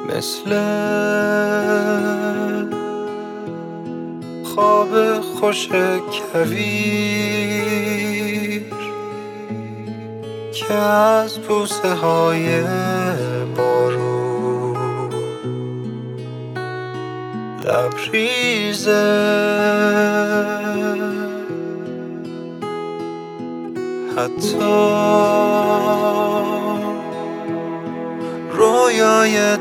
مثل خواب خوش کویر که از بوسه های بارون لبریزه، حتی رویای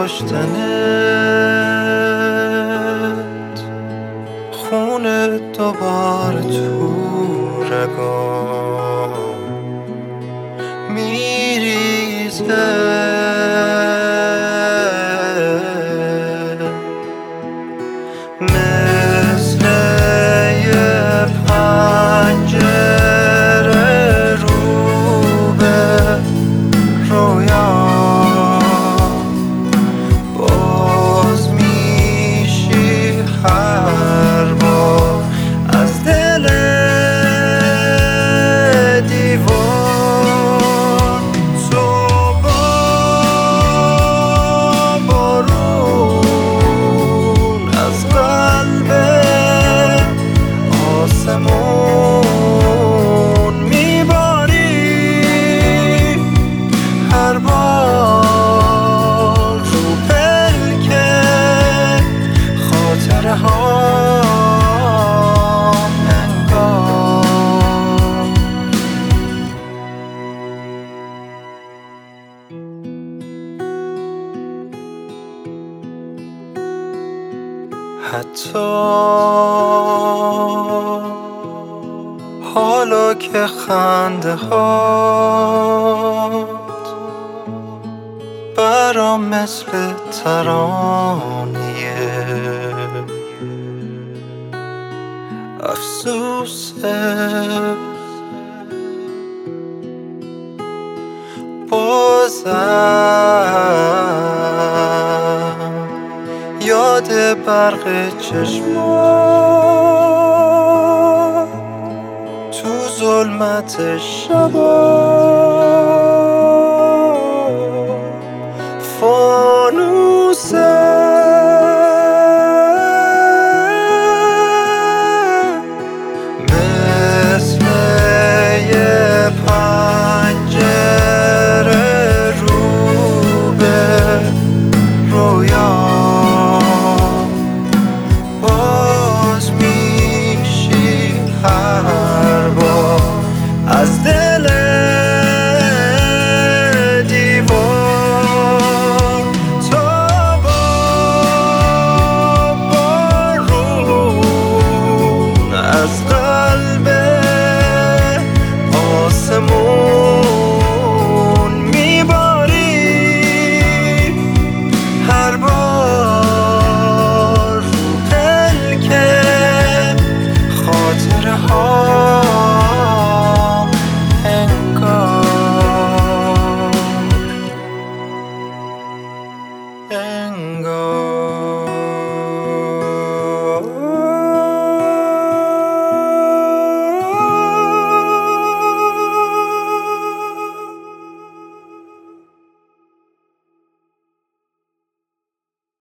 داشتنت خون دوباره تو رگام میریزه. مثل یه پنجره رو به رویام باز میشی هر بار از دل دیوار. تو با بارون از قلب آسمون میباری هر بار رو پلکه خاطره هام انگار. حتی حالا که خنده هات برام مثل ترانیه، افسوسه بازم یاد برق چشمات تو ظلمت شبا فانوسه. مثل یه پنجره رو به رویام باز میشی هر بار از دل دیوار. تو با بارون از